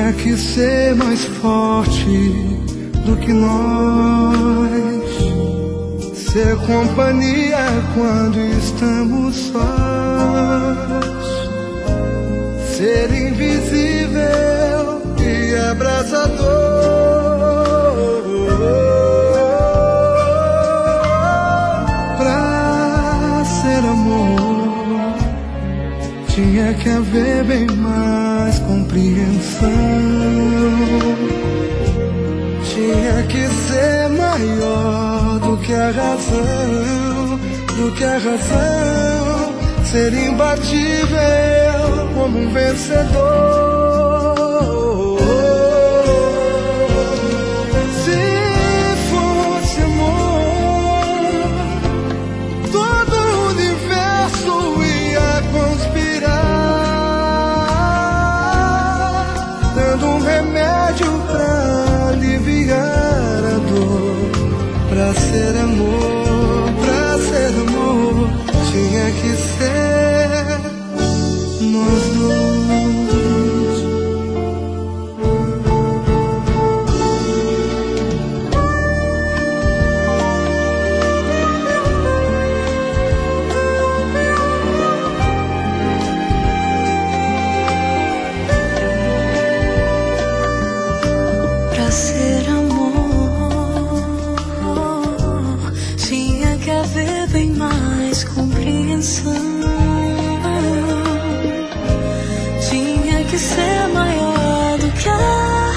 Tinha que ser mais forte do que nós, ser companhia quando estamos sós, ser invisível e abraçador. Pra ser amor, tinha que haver bem mais compreensão, tinha que ser maior do que a razão, ser imbatível como um vencedor. Se fosse amor, todo o universo ia conspirar, dando um remédio pra aliviar a dor. Pra ser amor, tinha que ser nós dois. Pra ser amor, tinha que haver bem mais compreensão, tinha que ser maior do que a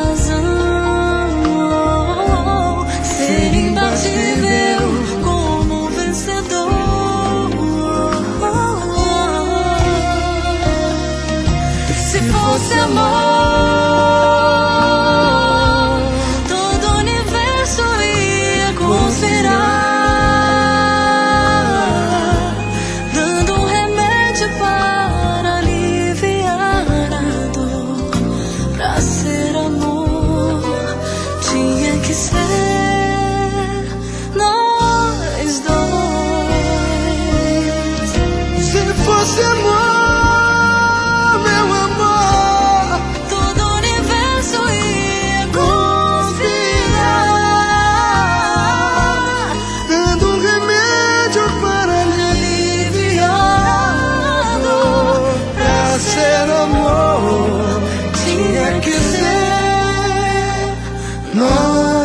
razão, ser imbatível como um vencedor. Se fosse amor, todo o universo ia conspirar, dando um remédio para aliviar a dor. Pra ser amor, tinha que ser nós dois. Se fosse amor, meu amor, Todo o universo ia conspirar, dando um remédio para aliviar a dor. Pra ser amor, tinha que ser nós.